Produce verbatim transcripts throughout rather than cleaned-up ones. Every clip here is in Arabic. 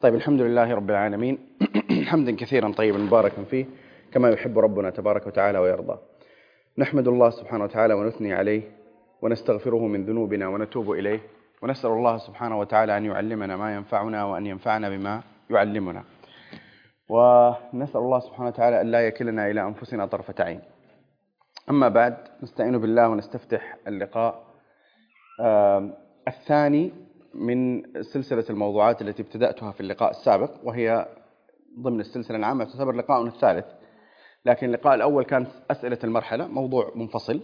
طيب، الحمد لله رب العالمين حمدا كثيرا طيبا مباركا فيه كما يحب ربنا تبارك وتعالى ويرضى. نحمد الله سبحانه وتعالى ونثني عليه ونستغفره من ذنوبنا ونتوب إليه، ونسأل الله سبحانه وتعالى أن يعلمنا ما ينفعنا وأن ينفعنا بما يعلمنا، ونسأل الله سبحانه وتعالى أن لا يكلنا إلى أنفسنا طرفة عين. أما بعد، نستعين بالله ونستفتح اللقاء الثاني من سلسلة الموضوعات التي ابتدأتها في اللقاء السابق، وهي ضمن السلسلة العامة تعتبر لقاءنا الثالث، لكن اللقاء الأول كان أسئلة المرحلة، موضوع منفصل.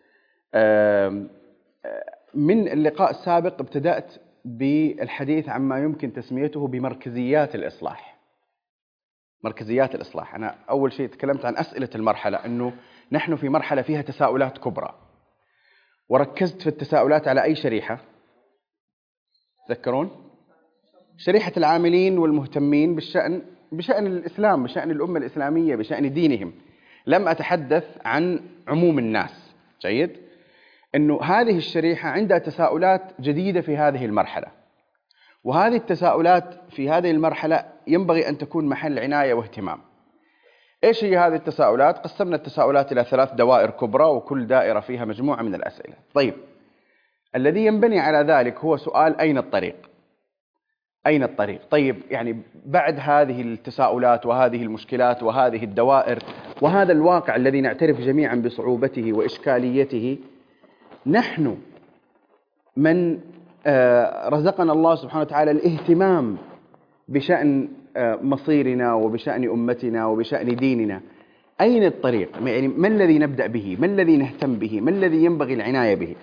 من اللقاء السابق ابتدأت بالحديث عما يمكن تسميته بمركزيات الإصلاح. مركزيات الإصلاح، أنا أول شيء تكلمت عن أسئلة المرحلة، أنه نحن في مرحلة فيها تساؤلات كبرى، وركزت في التساؤلات على أي شريحة؟ تذكرون؟ شريحة العاملين والمهتمين بالشأن بشأن الإسلام، بشأن الأمة الإسلامية، بشأن دينهم. لم أتحدث عن عموم الناس. جيد؟ أنه هذه الشريحة عندها تساؤلات جديدة في هذه المرحلة، وهذه التساؤلات في هذه المرحلة ينبغي أن تكون محل عناية واهتمام. إيش هي هذه التساؤلات؟ قسمنا التساؤلات إلى ثلاث دوائر كبرى، وكل دائرة فيها مجموعة من الأسئلة. طيب، الذي ينبني على ذلك هو سؤال أين الطريق؟ أين الطريق؟ طيب، يعني بعد هذه التساؤلات وهذه المشكلات وهذه الدوائر وهذا الواقع الذي نعترف جميعا بصعوبته وإشكاليته، نحن من رزقنا الله سبحانه وتعالى الاهتمام بشأن مصيرنا وبشأن أمتنا وبشأن ديننا، أين الطريق؟ يعني ما الذي نبدأ به؟ ما الذي نهتم به؟ ما الذي ينبغي العناية به؟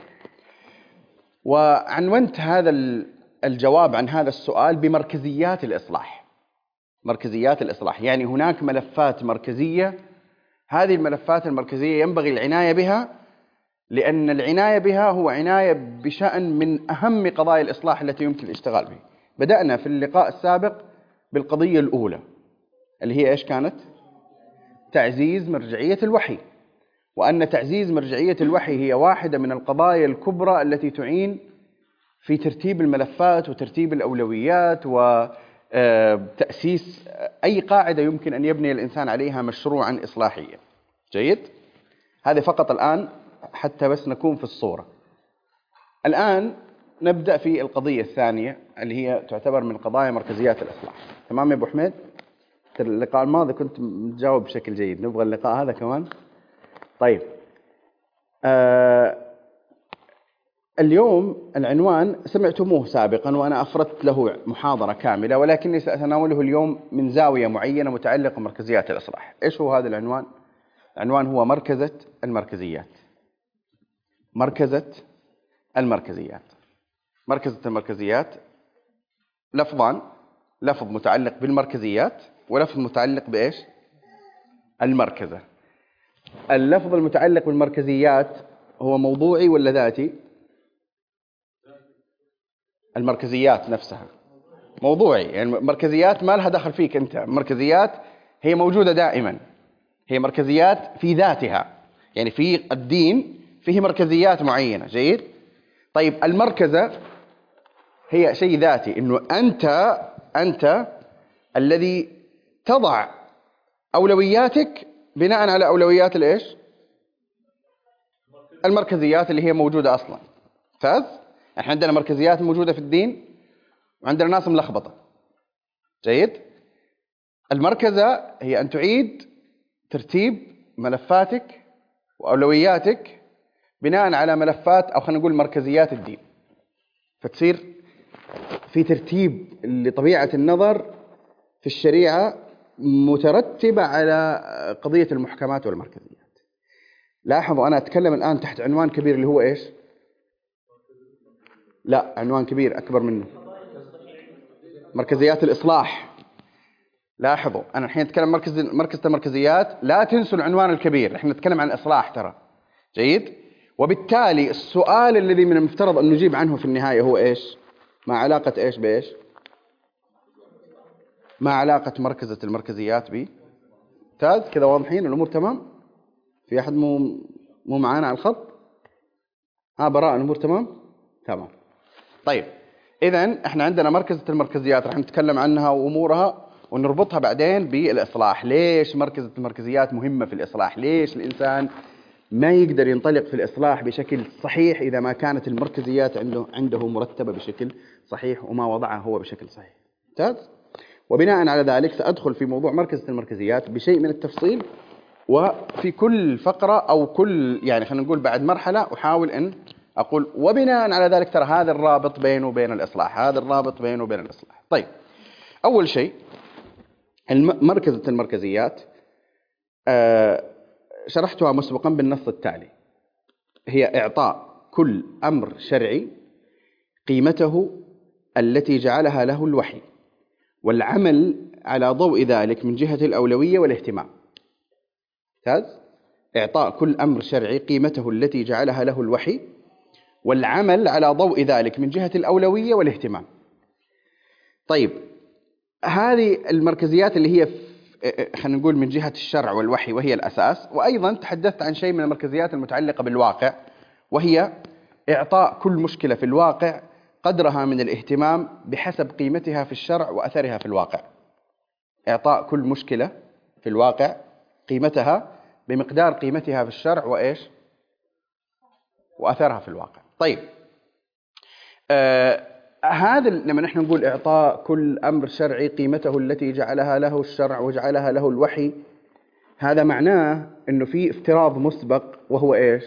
وعنونت هذا الجواب عن هذا السؤال بمركزيات الإصلاح. مركزيات الإصلاح يعني هناك ملفات مركزية، هذه الملفات المركزية ينبغي العناية بها، لأن العناية بها هو عناية بشأن من أهم قضايا الإصلاح التي يمكن الاشتغال بها. بدأنا في اللقاء السابق بالقضية الأولى اللي هي إيش كانت؟ تعزيز مرجعية الوحي، وأن تعزيز مرجعية الوحي هي واحدة من القضايا الكبرى التي تعين في ترتيب الملفات وترتيب الأولويات وتأسيس أي قاعدة يمكن أن يبني الإنسان عليها مشروعا إصلاحيا. جيد؟ هذا فقط الآن حتى بس نكون في الصورة. الآن نبدأ في القضية الثانية اللي هي تعتبر من قضايا مركزيات الإصلاح. تمام يا أبو حميد؟ اللقاء الماضي كنت متجاوب بشكل جيد، نبغى اللقاء هذا كمان. طيب، آه اليوم العنوان سمعتموه سابقا وأنا أفردت له محاضرة كاملة، ولكني سأتناوله اليوم من زاوية معينة متعلقة بمركزيات الإصلاح. إيش هو هذا العنوان؟ العنوان هو مركزة المركزيات. مركزة المركزيات. مركزة المركزيات لفظان، لفظ متعلق بالمركزيات ولفظ متعلق بإيش؟ المركزة. اللفظ المتعلق بالمركزيات هو موضوعي ولا ذاتي؟ المركزيات نفسها موضوعي، يعني المركزيات ما لها دخل فيك أنت، المركزيات هي موجودة دائما، هي مركزيات في ذاتها، يعني في الدين فيه مركزيات معينة. جيد؟ طيب، المركزة هي شيء ذاتي، إنه أنت أنت الذي تضع أولوياتك بناء على أولويات الإيش؟ المركزيات اللي هي موجودة أصلا. فاز؟ احنا عندنا مركزيات موجودة في الدين وعندنا ناس ملخبطة. جيد؟ المركزة هي أن تعيد ترتيب ملفاتك وأولوياتك بناء على ملفات أو خلينا نقول مركزيات الدين، فتصير في ترتيب لطبيعة النظر في الشريعة مترتبة على قضية المحكمات والمركزيات. لاحظوا أنا أتكلم الآن تحت عنوان كبير اللي هو إيش؟ لا، عنوان كبير أكبر منه، مركزيات الإصلاح. لاحظوا أنا الحين أتكلم مركز مركز المركزيات، لا تنسوا العنوان الكبير، إحنا نتكلم عن الإصلاح ترى. جيد؟ وبالتالي السؤال الذي من المفترض أن نجيب عنه في النهاية هو إيش؟ ما علاقة إيش بإيش؟ ما علاقة مركزة المركزيات ب تاز؟ كذا واضحين الأمور تمام؟ في أحد مو مو معانا على الخط؟ ها براء الأمور تمام؟ تمام. طيب، إذن إحنا عندنا مركزة المركزيات راح نتكلم عنها وأمورها ونربطها بعدين بالإصلاح. ليش مركزة المركزيات مهمة في الإصلاح؟ ليش الإنسان ما يقدر ينطلق في الإصلاح بشكل صحيح إذا ما كانت المركزيات عنده عنده مرتبة بشكل صحيح وما وضعها هو بشكل صحيح. ممتاز. وبناء على ذلك سأدخل في موضوع مركزة المركزيات بشيء من التفصيل، وفي كل فقرة أو كل يعني خلينا نقول بعد مرحلة أحاول أن أقول وبناء على ذلك ترى هذا الرابط بينه وبين الإصلاح، هذا الرابط بينه وبين الإصلاح. طيب، أول شيء مركزة المركزيات آه شرحتها مسبقا بالنص التالي: هي إعطاء كل أمر شرعي قيمته التي جعلها له الوحي، والعمل على ضوء ذلك من جهة الأولوية والاهتمام. ممتاز. إعطاء كل أمر شرعي قيمته التي جعلها له الوحي، والعمل على ضوء ذلك من جهة الأولوية والاهتمام. طيب، هذه المركزيات اللي هي خلينا نقول من جهة الشرع والوحي وهي الأساس. وأيضا تحدثت عن شيء من المركزيات المتعلقة بالواقع، وهي إعطاء كل مشكلة في الواقع قدرها من الاهتمام بحسب قيمتها في الشرع وأثرها في الواقع. إعطاء كل مشكلة في الواقع قيمتها بمقدار قيمتها في الشرع وإيش؟ وأثرها في الواقع. طيب، آه هذا لما نحن نقول إعطاء كل أمر شرعي قيمته التي جعلها له الشرع وجعلها له الوحي، هذا معناه أنه في افتراض مسبق، وهو إيش؟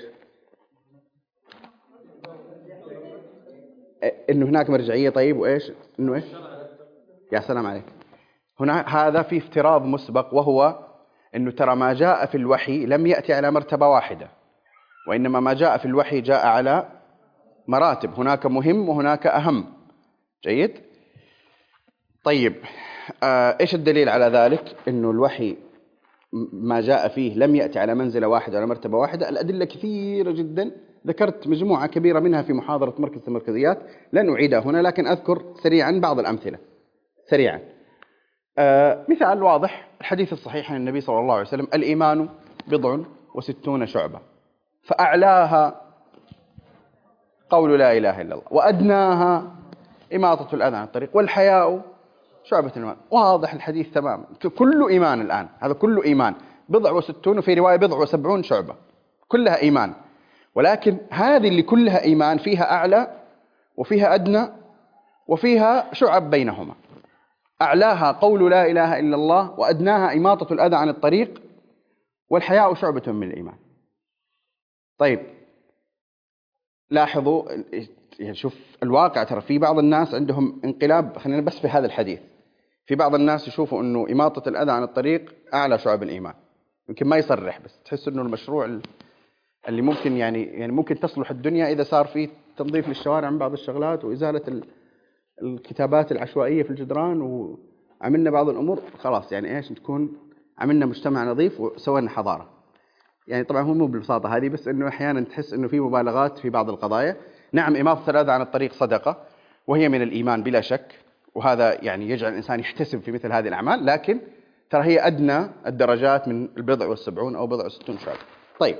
أنه هناك مرجعية. طيب، وإيش؟ أنه إيش؟ يا سلام عليك. هنا هذا في افتراض مسبق، وهو أنه ترى ما جاء في الوحي لم يأتي على مرتبة واحدة، وإنما ما جاء في الوحي جاء على مراتب، هناك مهم وهناك أهم. جيد. طيب، آه إيش الدليل على ذلك أنه الوحي ما جاء فيه لم يأتي على منزلة واحدة ولا مرتبة واحدة؟ الأدلة كثيرة جدا، ذكرت مجموعة كبيرة منها في محاضرة مركز المركزيات، لن أعيدها هنا، لكن أذكر سريعا بعض الأمثلة سريعا. آه مثال واضح: الحديث الصحيح عن النبي صلى الله عليه وسلم: الإيمان بضع وستون شعبة، فأعلاها قول لا إله إلا الله، وأدناها إماطة الأذى عن الطريق، والحياء شعبة الإيمان. واضح الحديث تمام، كله إيمان. الآن هذا كله إيمان، بضع وستون، وفي رواية بضع وسبعون شعبة، كلها إيمان. ولكن هذه اللي كلها إيمان فيها أعلى وفيها أدنى وفيها شعب بينهما. أعلاها قول لا إله إلا الله، وأدناها إماطة الأذى عن الطريق، والحياء شعبة من الإيمان. طيب، لاحظوا يعني، شوف الواقع، ترى في بعض الناس عندهم انقلاب. خلينا بس في هذا الحديث، في بعض الناس يشوفوا أنه إماطة الأذى عن الطريق أعلى شعب الإيمان، يمكن ما يصرح، بس تحس أنه المشروع اللي ممكن يعني يعني ممكن تصلح الدنيا إذا صار فيه تنظيف للشوارع من بعض الشغلات، وإزالة الكتابات العشوائية في الجدران، وعملنا بعض الأمور، خلاص يعني إيش، تكون عملنا مجتمع نظيف وسوينا حضارة. يعني طبعا هو مو بالبساطة هذه، بس أنه أحيانا تحس أنه في مبالغات في بعض القضايا. نعم، إماطة الأذى عن الطريق صدقة، وهي من الإيمان بلا شك، وهذا يعني يجعل الإنسان يحتسب في مثل هذه الأعمال، لكن ترى هي أدنى الدرجات من البضع والسبعون أو بضع وستون شعب. طيب،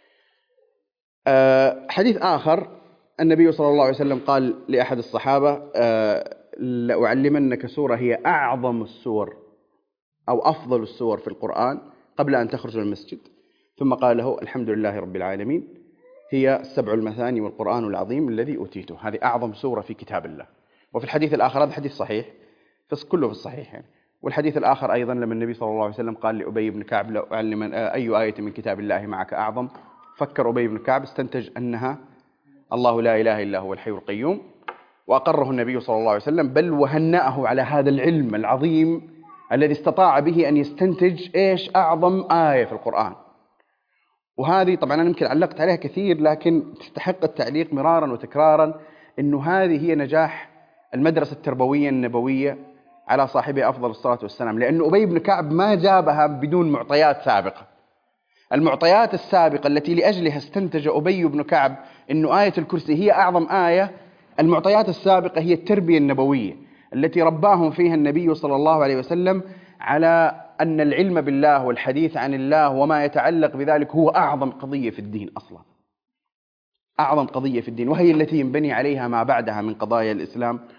أه حديث آخر: النبي صلى الله عليه وسلم قال لأحد الصحابة: أه لأعلمنك سورة هي أعظم السور أو أفضل السور في القرآن قبل أن تخرج من المسجد. ثم قال له: الحمد لله رب العالمين، هي السبع المثاني والقرآن العظيم الذي أوتيته. هذه أعظم سورة في كتاب الله. وفي الحديث الآخر، هذا حديث صحيح، بس كله في الصحيح يعني. والحديث الآخر أيضا لما النبي صلى الله عليه وسلم قال لأبي بن كعب: لو أعلم أي آية من كتاب الله معك أعظم، فكر أبي بن كعب، استنتج أنها الله لا إله إلا هو الحي القيوم، وأقره النبي صلى الله عليه وسلم، بل وهنأه على هذا العلم العظيم الذي استطاع به أن يستنتج إيش أعظم آية في القرآن. وهذه طبعا أنا يمكن علقت عليها كثير، لكن تستحق التعليق مرارا وتكرارا، أنه هذه هي نجاح المدرسة التربوية النبوية على صاحبها أفضل الصلاة والسلام، لأن أبي بن كعب ما جابها بدون معطيات سابقة. المعطيات السابقة التي لأجلها استنتج أبي بن كعب أنه آية الكرسي هي أعظم آية، المعطيات السابقة هي التربية النبوية التي رباهم فيها النبي صلى الله عليه وسلم على أن العلم بالله والحديث عن الله وما يتعلق بذلك هو أعظم قضية في الدين أصلا، أعظم قضية في الدين، وهي التي ينبني عليها ما بعدها من قضايا الإسلام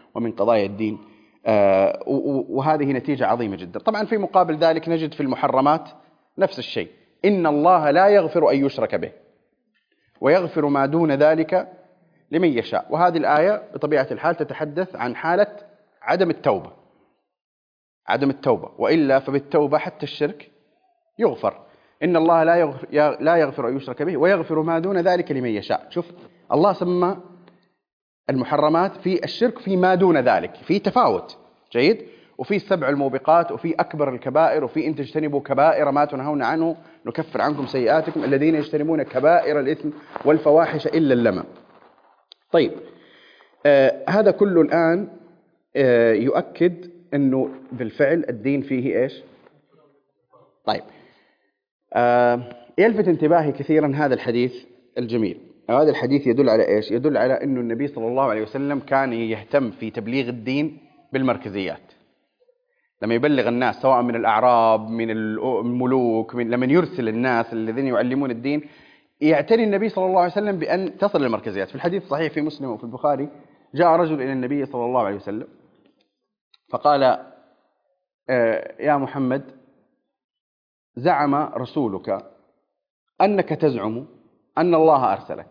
ومن قضايا الدين، وهذه نتيجة عظيمة جدا. طبعا في مقابل ذلك نجد في المحرمات نفس الشيء، إن الله لا يغفر أن يشرك به ويغفر ما دون ذلك لمن يشاء. وهذه الآية بطبيعة الحال تتحدث عن حالة عدم التوبة، عدم التوبة، وإلا فبالتوبة حتى الشرك يغفر. إن الله لا يغفر, لا يغفر أن يشرك به ويغفر ما دون ذلك لمن يشاء. شوف الله سمى المحرمات في الشرك في ما دون ذلك، في تفاوت جيد، وفي السبع الموبقات، وفي أكبر الكبائر، وفي إن تجتنبوا كبائر ما تنهون عنه نكفر عنكم سيئاتكم الذين يجتنبون كبائر الإثم والفواحش إلا اللمم. طيب آه هذا كله الآن آه يؤكد أنه بالفعل الدين فيه إيش؟ طيب آه يلفت انتباهي كثيرا هذا الحديث الجميل. هذا الحديث يدل على إيش؟ يدل على أنه النبي صلى الله عليه وسلم كان يهتم في تبليغ الدين بالمركزيات. لما يبلغ الناس سواء من الأعراب من الملوك، من لما يرسل الناس الذين يعلمون الدين، يعتني النبي صلى الله عليه وسلم بأن تصل المركزيات. في الحديث الصحيح في مسلم وفي البخاري جاء رجل إلى النبي صلى الله عليه وسلم فقال يا محمد زعم رسولك أنك تزعم أن الله أرسلك.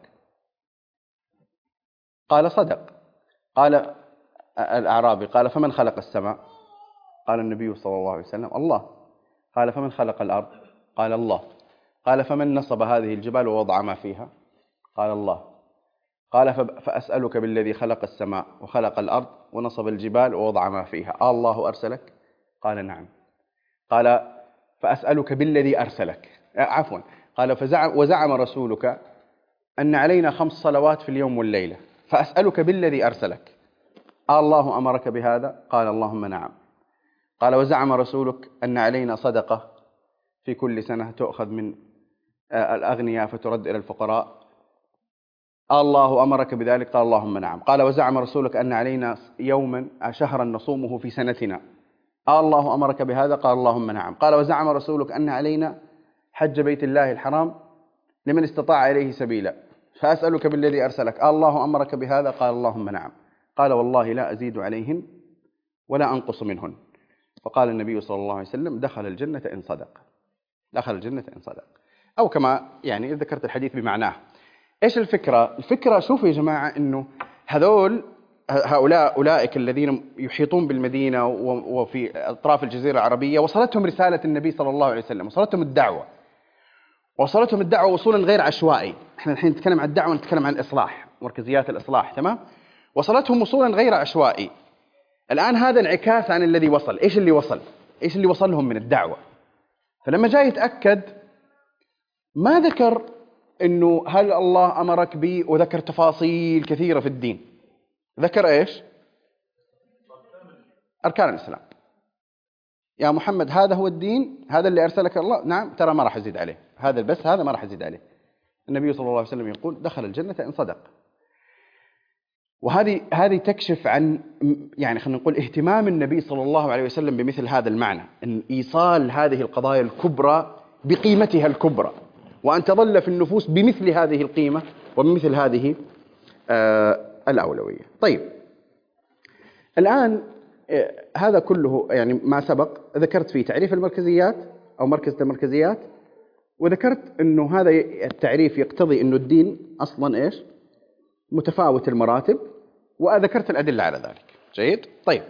قال صدق. قال الأعرابي قال فمن خلق السماء؟ قال النبي صلى الله عليه وسلم الله. قال فمن خلق الأرض؟ قال الله. قال فمن نصب هذه الجبال ووضع ما فيها؟ قال الله. قال فأسألك بالذي خلق السماء وخلق الأرض ونصب الجبال ووضع ما فيها، آه الله أرسلك؟ قال نعم. قال فأسألك بالذي أرسلك، عفوا قال فزعم وزعم رسولك أن علينا خمس صلوات في اليوم والليلة، فأسألك بالذي أرسلك، آه الله أمرك بهذا؟ قال اللهم نعم. قال وزعم رسولك أن علينا صدقة في كل سنة تؤخذ من الأغنياء فترد إلى الفقراء، آه الله أمرك بذلك؟ قال اللهم نعم. قال وزعم رسولك أن علينا يوما شهرا نصومه في سنتنا، آه الله أمرك بهذا؟ قال اللهم نعم. قال وزعم رسولك أن علينا حج بيت الله الحرام لمن استطاع إليه سبيلا، فأسألك بالذي أرسلك، آه الله أمرك بهذا؟ قال اللهم نعم. قال والله لا أزيد عليهن ولا أنقص منهن. فقال النبي صلى الله عليه وسلم دخل الجنة إن صدق، دخل الجنة إن صدق. أو كما يعني ذكرت الحديث بمعناه. إيش الفكرة؟ الفكرة شوفوا يا جماعة إنه هذول هؤلاء أولئك الذين يحيطون بالمدينة وفي أطراف الجزيرة العربية وصلتهم رسالة النبي صلى الله عليه وسلم، وصلتهم الدعوة، وصلتهم الدعوة وصولا غير عشوائي. احنا الحين نتكلم عن الدعوة، نتكلم عن الإصلاح، مركزيات الإصلاح، تمام؟ وصلتهم وصولا غير عشوائي. الآن هذا انعكاس عن الذي وصل. إيش اللي وصل؟ إيش اللي وصلهم من الدعوة؟ فلما جاء يتأكد ما ذكر إنه هل الله أمرك بي، وذكر تفاصيل كثيرة في الدين. ذكر إيش؟ أركان الإسلام. يا محمد هذا هو الدين، هذا اللي أرسلك الله، نعم، ترى ما راح أزيد عليه، هذا بس، هذا ما راح أزيد عليه. النبي صلى الله عليه وسلم يقول دخل الجنة إن صدق. وهذه هذه تكشف عن يعني خلينا نقول اهتمام النبي صلى الله عليه وسلم بمثل هذا المعنى، أن إيصال هذه القضايا الكبرى بقيمتها الكبرى، وأن تظل في النفوس بمثل هذه القيمة وبمثل هذه آه الأولوية. طيب الآن آه هذا كله يعني ما سبق ذكرت فيه تعريف المركزيات أو مركزة المركزيات، وذكرت أنه هذا التعريف يقتضي أنه الدين أصلا إيش؟ متفاوت المراتب، وذكرت الأدلة على ذلك. جيد؟ طيب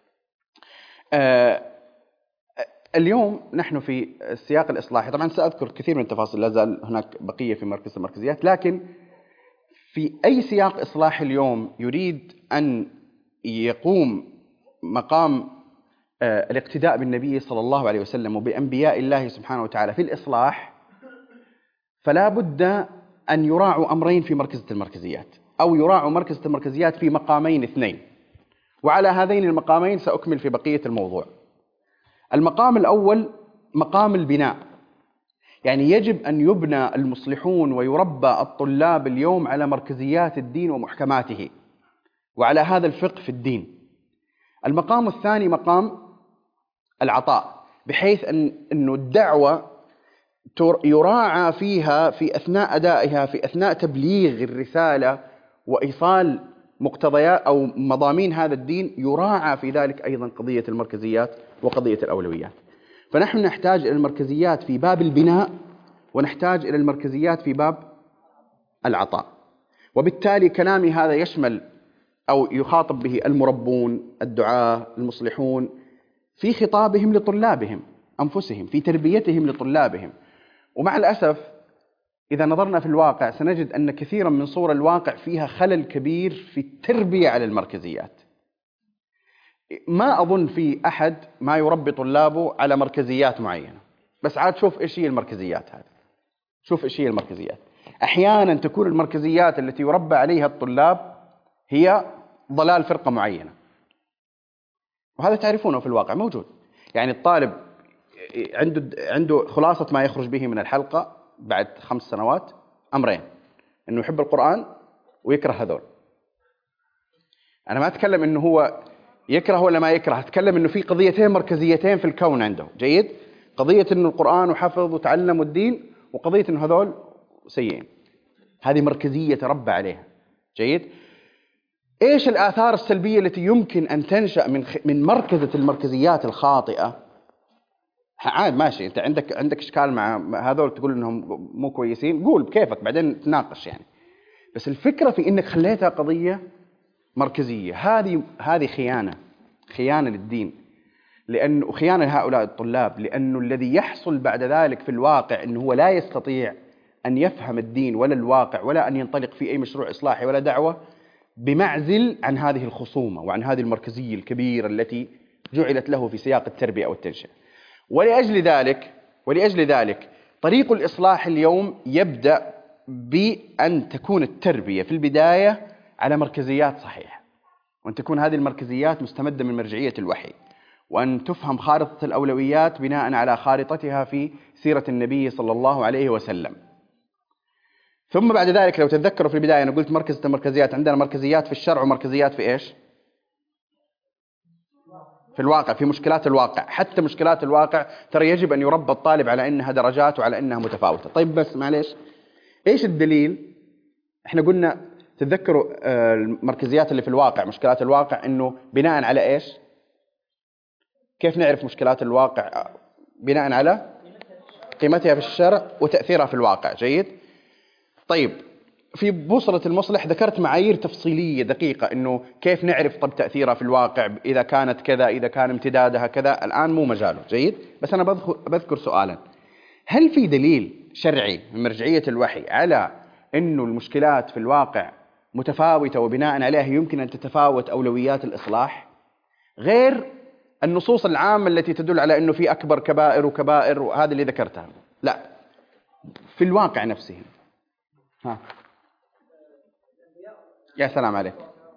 آه اليوم نحن في السياق الإصلاحي، طبعا سأذكر كثير من التفاصيل، لا زال هناك بقية في مركز المركزيات، لكن في أي سياق إصلاحي اليوم يريد أن يقوم مقام آه الاقتداء بالنبي صلى الله عليه وسلم وبأنبياء الله سبحانه وتعالى في الإصلاح، فلا بد أن يراعوا أمرين في مركزة المركزيات، أو يراعوا مركزة المركزيات في مقامين اثنين، وعلى هذين المقامين سأكمل في بقية الموضوع. المقام الأول مقام البناء، يعني يجب أن يبنى المصلحون ويربى الطلاب اليوم على مركزيات الدين ومحكماته، وعلى هذا الفقه في الدين. المقام الثاني مقام العطاء، بحيث أن أنه الدعوة يراعى فيها في أثناء أدائها، في أثناء تبليغ الرسالة وإيصال مقتضيات أو مضامين هذا الدين يراعى في ذلك أيضا قضية المركزيات وقضية الأولويات. فنحن نحتاج إلى المركزيات في باب البناء، ونحتاج إلى المركزيات في باب العطاء. وبالتالي كلامي هذا يشمل أو يخاطب به المربون، الدعاة، المصلحون، في خطابهم لطلابهم أنفسهم، في تربيتهم لطلابهم. ومع الأسف إذا نظرنا في الواقع سنجد أن كثيرا من صور الواقع فيها خلل كبير في التربية على المركزيات. ما أظن في أحد ما يربي طلابه على مركزيات معينة، بس عاد شوف إيش هي المركزيات هذه، شوف إيش هي المركزيات. أحيانا تكون المركزيات التي يربى عليها الطلاب هي ضلال فرقة معينة، وهذا تعرفونه في الواقع موجود. يعني الطالب عنده عنده خلاصة ما يخرج به من الحلقة بعد خمس سنوات أمرين: إنه يحب القرآن ويكره هذول. أنا ما أتكلم إنه هو يكره ولا ما يكره، أتكلم إنه في قضيتين مركزيتين في الكون عنده. جيد؟ قضية إنه القرآن وحفظ وتعلم الدين، وقضية إنه هذول سيئين. هذه مركزية تربى عليها. جيد؟ إيش الآثار السلبية التي يمكن أن تنشأ من خ... من مركزة المركزيات الخاطئة؟ عاد ماشي، أنت عندك عندك إشكال مع هذول تقول إنهم مو كويسين، قول بكيفك بعدين تناقش يعني. بس الفكرة في إنك خليتها قضية مركزية، هذه هذه خيانة، خيانة للدين، لأنه خيانة لهؤلاء الطلاب، لأنه الذي يحصل بعد ذلك في الواقع أنه هو لا يستطيع أن يفهم الدين ولا الواقع ولا أن ينطلق في أي مشروع إصلاحي ولا دعوة بمعزل عن هذه الخصومة وعن هذه المركزية الكبيرة التي جعلت له في سياق التربية أو التنشئة. ولأجل ذلك ولأجل ذلك طريق الإصلاح اليوم يبدأ بأن تكون التربية في البداية على مركزيات صحيحة، وأن تكون هذه المركزيات مستمدة من مرجعية الوحي، وأن تفهم خارطة الأولويات بناء على خارطتها في سيرة النبي صلى الله عليه وسلم. ثم بعد ذلك لو تتذكروا في البداية أنا قلت مركزة المركزيات، عندنا مركزيات في الشرع ومركزيات في إيش؟ في الواقع، في مشكلات الواقع. حتى مشكلات الواقع ترى يجب أن يربى الطالب على أنها درجات وعلى أنها متفاوتة. طيب بس معليش، إيش الدليل؟ إحنا قلنا تتذكروا المركزيات اللي في الواقع، مشكلات الواقع، إنه بناء على إيش؟ كيف نعرف مشكلات الواقع؟ بناء على قيمتها في الشرع وتأثيرها في الواقع. جيد؟ طيب في بوصلة المصلح ذكرت معايير تفصيلية دقيقة إنه كيف نعرف طب تأثيرها في الواقع، إذا كانت كذا، إذا كان امتدادها كذا. الآن مو مجاله. جيد؟ بس أنا بذكر سؤالا: هل في دليل شرعي من مرجعية الوحي على إنه المشكلات في الواقع متفاوتة وبناء عليها يمكن أن تتفاوت أولويات الإصلاح، غير النصوص العامة التي تدل على أنه في أكبر كبائر وكبائر وهذا اللي ذكرتها؟ لا، في الواقع نفسه. ها يا سلام عليك.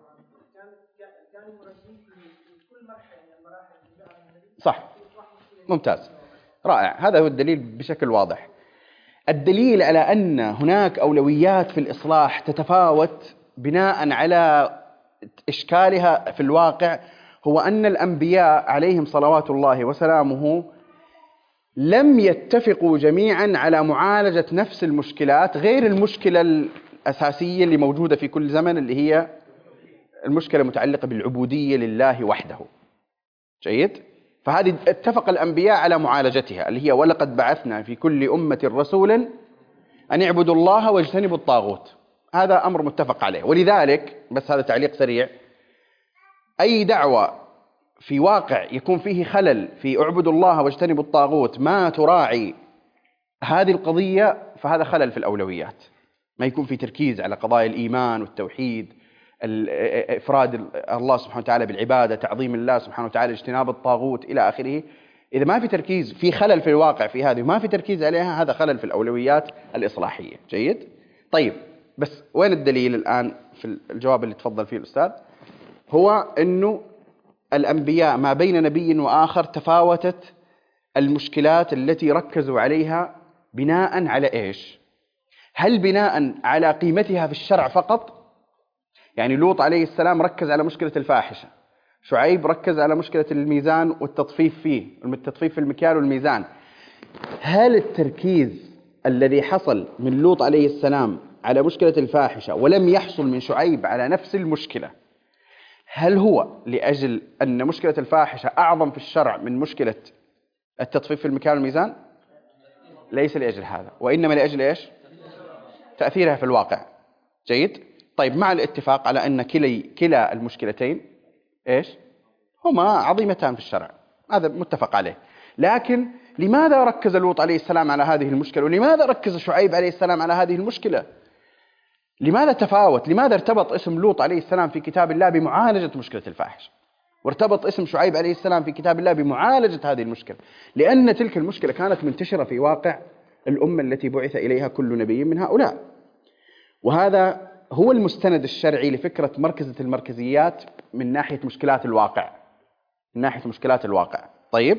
صح، ممتاز، رائع، هذا هو الدليل بشكل واضح. الدليل على أن هناك أولويات في الإصلاح تتفاوت بناء على إشكالها في الواقع هو أن الأنبياء عليهم صلوات الله وسلامه لم يتفقوا جميعا على معالجة نفس المشكلات، غير المشكلة الأساسية اللي موجودة في كل زمن اللي هي المشكلة المتعلقة بالعبودية لله وحده. جيد؟ فهذه اتفق الأنبياء على معالجتها، اللي هي ولقد بعثنا في كل أمة رسولا أن يعبدوا الله واجتنبوا الطاغوت. هذا أمر متفق عليه. ولذلك بس هذا تعليق سريع: أي دعوة في واقع يكون فيه خلل في اعبدوا الله واجتنبوا الطاغوت ما تراعي هذه القضية فهذا خلل في الأولويات. ما يكون في تركيز على قضايا الإيمان والتوحيد، إفراد الله سبحانه وتعالى بالعبادة، تعظيم الله سبحانه وتعالى، اجتناب الطاغوت إلى آخره. إذا ما في تركيز، في خلل في الواقع في هذه وما في تركيز عليها، هذا خلل في الأولويات الإصلاحية. جيد؟ طيب بس وين الدليل الآن في الجواب اللي تفضل فيه الأستاذ؟ هو أنه الأنبياء ما بين نبي وآخر تفاوتت المشكلات التي ركزوا عليها بناء على إيش؟ هل بناء على قيمتها في الشرع فقط؟ يعني لوط عليه السلام ركز على مشكلة الفاحشة، شعيب ركز على مشكلة الميزان والتطفيف فيه، التطفيف في المكيال والميزان. هل التركيز الذي حصل من لوط عليه السلام على مشكلة الفاحشة ولم يحصل من شعيب على نفس المشكلة، هل هو لأجل أن مشكلة الفاحشة أعظم في الشرع من مشكلة التطفيف في المكيال والميزان؟ ليس لأجل هذا، وإنما لأجل إيش؟ تأثيرها في الواقع. جيد؟ طيب، مع الاتفاق على أن كلي كلا المشكلتين إيش؟ هما عظيمتان في الشرع، هذا متفق عليه. لكن لماذا ركز لوط عليه السلام على هذه المشكلة، ولماذا ركز شعيب عليه السلام على هذه المشكلة؟ لماذا تفاوت؟ لماذا ارتبط اسم لوط عليه السلام في كتاب الله بمعالجة مشكلة الفاحشة، وارتبط اسم شعيب عليه السلام في كتاب الله بمعالجة هذه المشكلة؟ لأن تلك المشكلة كانت منتشرة في واقع الأمة التي بعث إليها كل نبي من هؤلاء. وهذا هو المستند الشرعي لفكرة مركزة المركزيات من ناحية مشكلات الواقع، من ناحية مشكلات الواقع. طيب،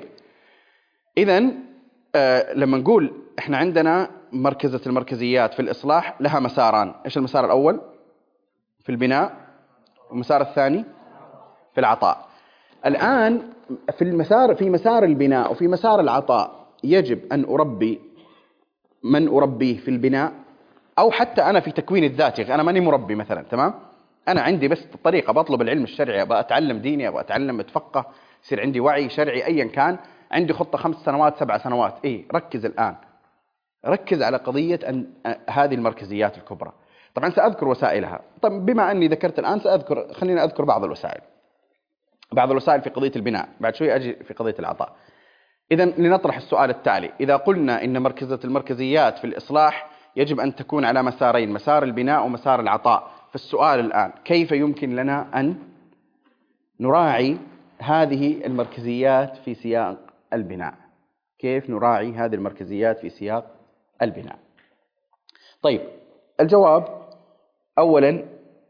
إذن آه لما نقول إحنا عندنا مركزة المركزيات في الإصلاح لها مساران. إيش المسار الأول؟ في البناء، والمسار الثاني في العطاء. الآن في المسار في مسار البناء وفي مسار العطاء يجب أن أربي من أربيه في البناء، أو حتى أنا في تكوين الذاتي، أنا ماني مربي مثلا، تمام؟ أنا عندي بس طريقة بطلب العلم الشرعي، أبغى أتعلم ديني، أبغى أتعلم أتفقه، يصير عندي وعي شرعي أيا كان، عندي خطة خمس سنوات سبع سنوات. إيه، ركز الآن، ركز على قضية أن هذه المركزيات الكبرى. طبعا سأذكر وسائلها. طب بما أني ذكرت الآن سأذكر، خلينا أذكر بعض الوسائل، بعض الوسائل في قضية البناء، بعد شوي أجي في قضية العطاء. إذن لنطرح السؤال التالي: إذا قلنا إن مركزة المركزيات في الإصلاح يجب أن تكون على مسارين، مسار البناء ومسار العطاء، فالسؤال الآن: كيف يمكن لنا أن نراعي هذه المركزيات في سياق البناء؟ كيف نراعي هذه المركزيات في سياق البناء؟ طيب، الجواب أولا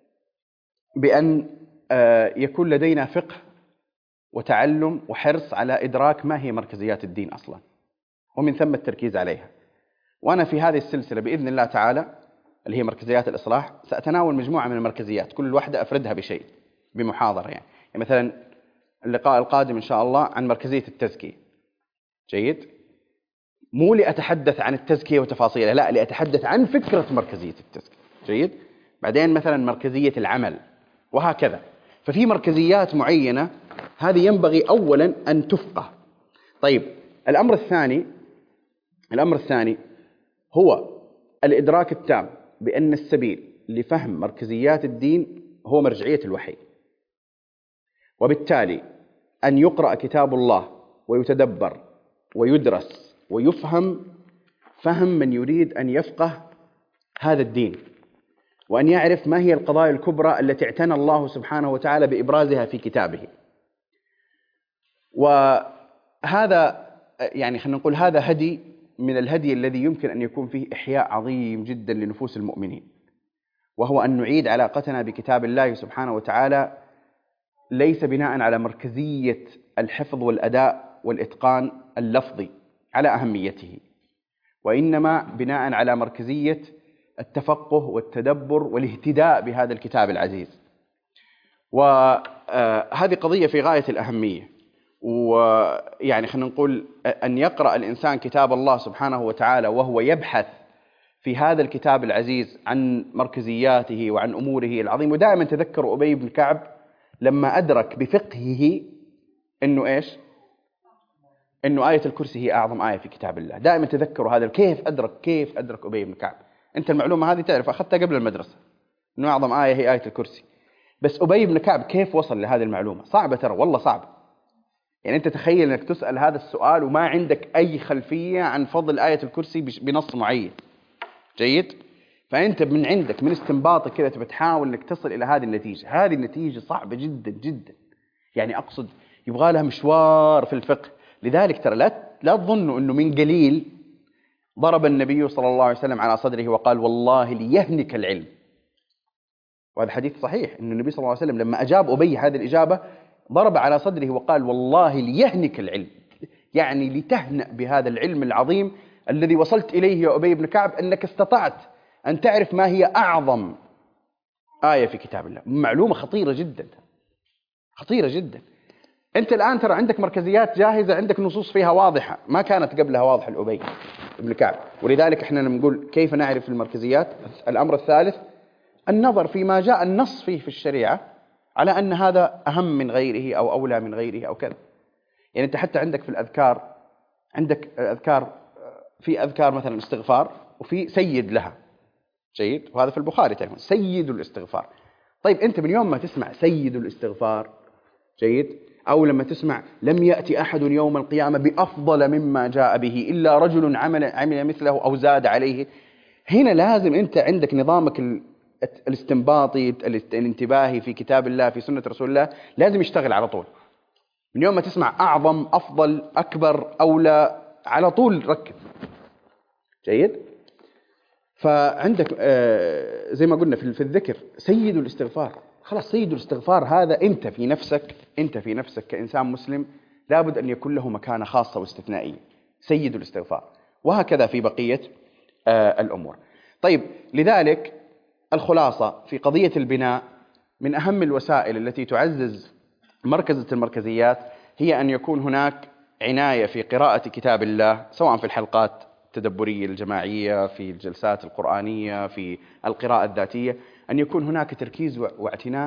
بأن يكون لدينا فقه وتعلم وحرص على إدراك ما هي مركزيات الدين أصلا، ومن ثم التركيز عليها. وأنا في هذه السلسلة بإذن الله تعالى اللي هي مركزيات الإصلاح سأتناول مجموعة من المركزيات، كل واحدة أفردها بشيء بمحاضرة. يعني, يعني مثلا اللقاء القادم إن شاء الله عن مركزية التزكية. جيد؟ مو لأتحدث عن التزكية وتفاصيلها، لا، لأتحدث عن فكرة مركزية التزكية. جيد؟ بعدين مثلا مركزية العمل، وهكذا. ففي مركزيات معينة هذه ينبغي أولا أن تفقه. طيب، الأمر الثاني الأمر الثاني هو الإدراك التام بأن السبيل لفهم مركزيات الدين هو مرجعية الوحي، وبالتالي أن يقرأ كتاب الله ويتدبر ويدرس ويفهم فهم من يريد أن يفقه هذا الدين، وأن يعرف ما هي القضايا الكبرى التي اعتنى الله سبحانه وتعالى بإبرازها في كتابه. وهذا يعني خلينا نقول هذا هدي من الهدي الذي يمكن أن يكون فيه إحياء عظيم جدا لنفوس المؤمنين، وهو أن نعيد علاقتنا بكتاب الله سبحانه وتعالى ليس بناء على مركزية الحفظ والأداء والإتقان اللفظي على أهميته، وإنما بناء على مركزية التفقه والتدبر والاهتداء بهذا الكتاب العزيز. وهذه قضية في غاية الأهمية. ويعني خلينا نقول أن يقرأ الإنسان كتاب الله سبحانه وتعالى وهو يبحث في هذا الكتاب العزيز عن مركزياته وعن أموره العظيمة. ودائما تذكر أبي بن كعب لما أدرك بفقهه أنه إيش؟ أنه آية الكرسي هي أعظم آية في كتاب الله. دائما تذكروا هذا. كيف أدرك كيف أدرك أبي بن كعب؟ أنت المعلومة هذه تعرف، أخذتها قبل المدرسة، أنه أعظم آية هي آية الكرسي. بس أبي بن كعب كيف وصل لهذه المعلومة؟ صعبة ترى، والله صعبة. يعني أنت تخيل أنك تسأل هذا السؤال وما عندك أي خلفية عن فضل آية الكرسي بنص معين. جيد؟ فأنت من عندك من استنباطك كذا تبى تحاول أنك تصل إلى هذه النتيجة. هذه النتيجة صعبة جدا جدا، يعني أقصد يبغى لها مشوار في الفقه. لذلك ترى لا لا تظنوا أنه من قليل ضرب النبي صلى الله عليه وسلم على صدره وقال: والله ليهنك العلم. وهذا حديث صحيح، أن النبي صلى الله عليه وسلم لما أجاب أبي هذه الإجابة ضرب على صدره وقال: والله ليهنك العلم، يعني لتهنأ بهذا العلم العظيم الذي وصلت إليه يا أبي بن كعب، أنك استطعت أن تعرف ما هي أعظم آية في كتاب الله. معلومة خطيرة جدا، خطيرة جدا. أنت الآن ترى عندك مركزيات جاهزة، عندك نصوص فيها واضحة، ما كانت قبلها واضحة الأبي ابن كعب. ولذلك إحنا نقول كيف نعرف المركزيات. الأمر الثالث النظر فيما جاء النص فيه في الشريعة على أن هذا أهم من غيره أو أولى من غيره أو كذا. يعني أنت حتى عندك في الأذكار، عندك أذكار، في أذكار مثلا استغفار وفي سيد لها، جيد، وهذا في البخاري تكون سيد الاستغفار. طيب أنت من يوم ما تسمع سيد الاستغفار، جيد، أو لما تسمع لم يأتي أحد يوم القيامة بأفضل مما جاء به إلا رجل عمل عمل مثله أو زاد عليه، هنا لازم أنت عندك نظامك الاستنباطي الانتباهي في كتاب الله في سنة رسول الله لازم يشتغل على طول. من يوم ما تسمع أعظم أفضل أكبر أولى على طول ركز، جيد. فعندك آه زي ما قلنا في الذكر سيد الاستغفار، خلاص سيد الاستغفار هذا أنت في نفسك، أنت في نفسك كإنسان مسلم لابد أن يكون له مكانة خاصة واستثنائية، سيد الاستغفار. وهكذا في بقية آه الأمور. طيب، لذلك الخلاصة في قضية البناء من أهم الوسائل التي تعزز مركزة المركزيات هي أن يكون هناك عناية في قراءة كتاب الله، سواء في الحلقات التدبرية الجماعية، في الجلسات القرآنية، في القراءة الذاتية، أن يكون هناك تركيز واعتناء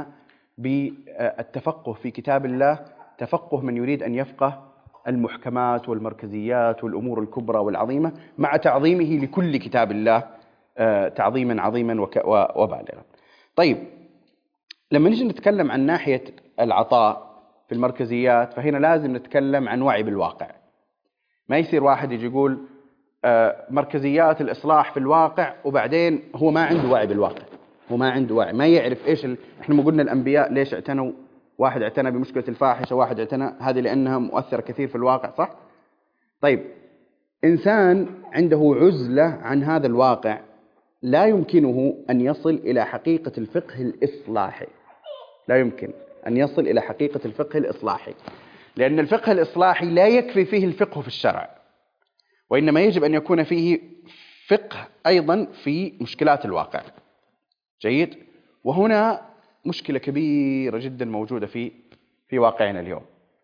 بالتفقه في كتاب الله، تفقه من يريد أن يفقه المحكمات والمركزيات والأمور الكبرى والعظيمة، مع تعظيمه لكل كتاب الله تعظيما عظيما وبالغا. طيب، لما نجي نتكلم عن ناحية العطاء في المركزيات، فهنا لازم نتكلم عن وعي بالواقع. ما يصير واحد يجي يقول مركزيات الإصلاح في الواقع وبعدين هو ما عنده وعي بالواقع، هو ما عنده وعي، ما يعرف إيش ال... إحنا ما قلنا الأنبياء ليش اعتنوا، واحد اعتنى بمشكلة الفاحشة، واحد اعتنى هذه لأنها مؤثرة كثير في الواقع، صح؟ طيب، إنسان عنده عزلة عن هذا الواقع لا يمكنه أن يصل إلى حقيقة الفقه الإصلاحي، لا يمكن أن يصل إلى حقيقة الفقه الإصلاحي، لأن الفقه الإصلاحي لا يكفي فيه الفقه في الشرع، وإنما يجب أن يكون فيه فقه أيضا في مشكلات الواقع، جيد. وهنا مشكلة كبيرة جدا موجودة في في واقعنا اليوم،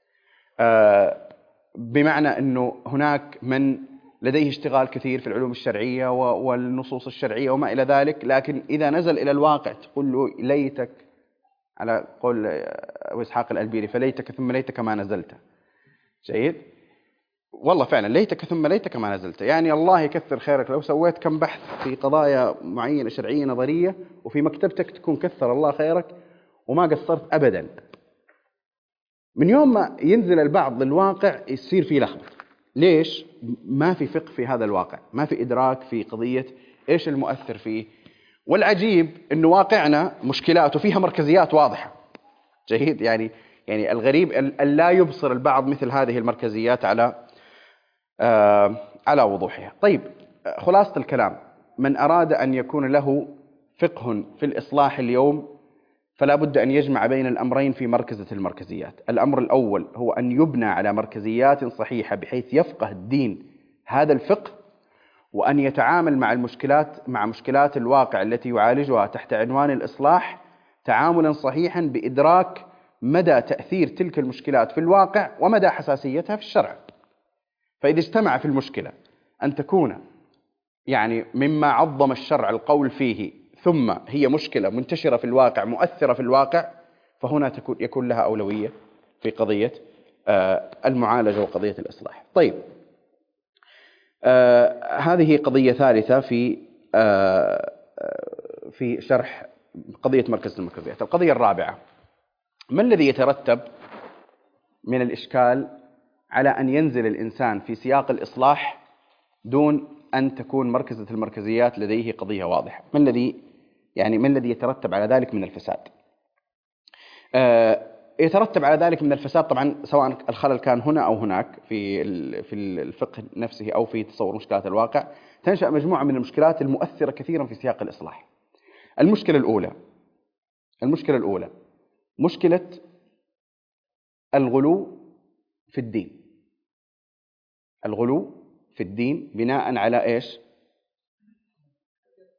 آه بمعنى أنه هناك من لديه اشتغال كثير في العلوم الشرعية والنصوص الشرعية وما إلى ذلك، لكن إذا نزل إلى الواقع تقول له ليتك، على قول أبو إسحاق الألبيري، فليتك ثم ليتك ما نزلت، جيد. والله فعلا ليتك ثم ليتك ما نزلت، يعني الله يكثر خيرك لو سويت كم بحث في قضايا معينة شرعية نظرية وفي مكتبتك تكون كثر الله خيرك وما قصرت أبدا. من يوم ما ينزل البعض للواقع يصير فيه لخبط. ليش؟ ما في فقه في هذا الواقع، ما في إدراك في قضية إيش المؤثر فيه. والعجيب أنه واقعنا مشكلاته فيها مركزيات واضحة، جيد. يعني يعني الغريب أن لا يبصر البعض مثل هذه المركزيات على آه على وضوحها. طيب، خلاصة الكلام، من أراد أن يكون له فقه في الإصلاح اليوم فلا بد أن يجمع بين الأمرين في مركزة المركزيات. الأمر الأول هو أن يبنى على مركزيات صحيحة بحيث يفقه الدين هذا الفقه، وأن يتعامل مع المشكلات مع مشكلات الواقع التي يعالجها تحت عنوان الإصلاح تعاملا صحيحا بإدراك مدى تأثير تلك المشكلات في الواقع ومدى حساسيتها في الشرع. فإذا اجتمع في المشكلة أن تكون يعني مما عظم الشرع القول فيه، ثم هي مشكلة منتشرة في الواقع مؤثرة في الواقع، فهنا تكون يكون لها أولوية في قضية آه المعالجة وقضية الإصلاح. طيب، آه هذه قضية ثالثة في آه في شرح قضية مركز المركزيات. القضية الرابعة، ما الذي يترتب من الإشكال على أن ينزل الإنسان في سياق الإصلاح دون أن تكون مركزة المركزيات لديه قضية واضحة؟ ما الذي يعني ما الذي يترتب على ذلك من الفساد؟ آه يترتب على ذلك من الفساد طبعا، سواء الخلل كان هنا أو هناك في في الفقه نفسه أو في تصور مشكلات الواقع، تنشأ مجموعة من المشكلات المؤثرة كثيرا في سياق الإصلاح. المشكلة الأولى المشكلة الأولى مشكلة الغلو في الدين. الغلو في الدين بناء على إيش؟